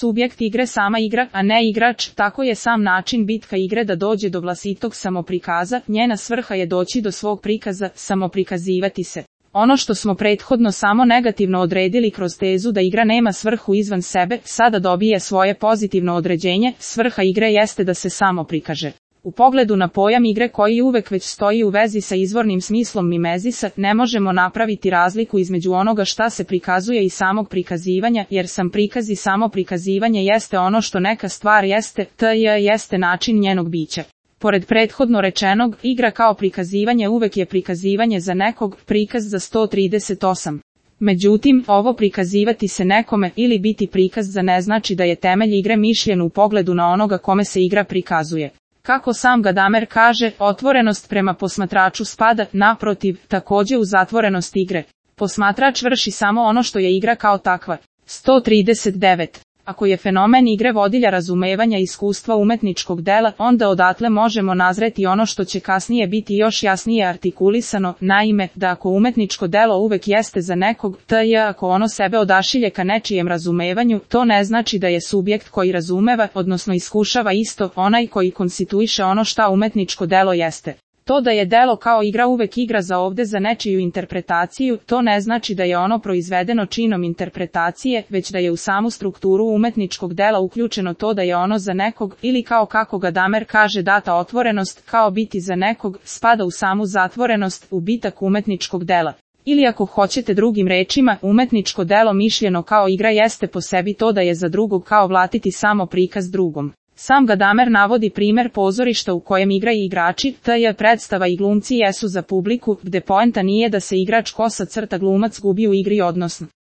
subjekt igre sama igra, a ne igrač, tako je sam način bitka igre da dođe do vlastitog samoprikaza, njena svrha je doći do svog prikaza, samoprikazivati se. Ono što smo prethodno samo negativno odredili kroz tezu da igra nema svrhu izvan sebe, sada dobije svoje pozitivno određenje, svrha igre jeste da se samo prikaže. U pogledu na pojam igre koji uvek već stoji u vezi sa izvornim smislom mimezisa, ne možemo napraviti razliku između onoga šta se prikazuje i samog prikazivanja, jer sam prikaz i samo prikazivanje jeste ono što neka stvar jeste, jeste način njenog bića. Pored prethodno rečenog, igra kao prikazivanje uvek je prikazivanje za nekog, prikaz za 138. Međutim, ovo prikazivati se nekome ili biti prikaz za ne znači da je temelj igre mišljen u pogledu na onoga kome se igra prikazuje. Kako sam Gadamer kaže, otvorenost prema posmatraču spada, naprotiv, takođe u zatvorenost igre. Posmatrač vrši samo ono što je igra kao takva. 139. Ako je fenomen igre vodilja razumevanja iskustva umetničkog dela, onda odatle možemo nazreti ono što će kasnije biti još jasnije artikulisano, naime, da ako umetničko delo uvek jeste za nekog, ako ono sebe odašilje ka nečijem razumevanju, to ne znači da je subjekt koji razumeva, odnosno iskušava isto, onaj koji konstituiše ono šta umetničko delo jeste. To da je delo kao igra uvek igra za ovde za nečiju interpretaciju, to ne znači da je ono proizvedeno činom interpretacije, već da je u samu strukturu umetničkog dela uključeno to da je ono za nekog, ili kao kako Gadamer kaže data otvorenost, kao biti za nekog, spada u samu zatvorenost, u bitak umetničkog dela. Ili ako hoćete drugim rečima, umetničko delo mišljeno kao igra jeste po sebi to da je za drugog kao vlatiti samo prikaz drugom. Sam Gadamer navodi primer pozorišta u kojem igra i igrači, predstava i glumci jesu za publiku, gde poenta nije da se igrač kosa crta glumac gubi u igri odnosno.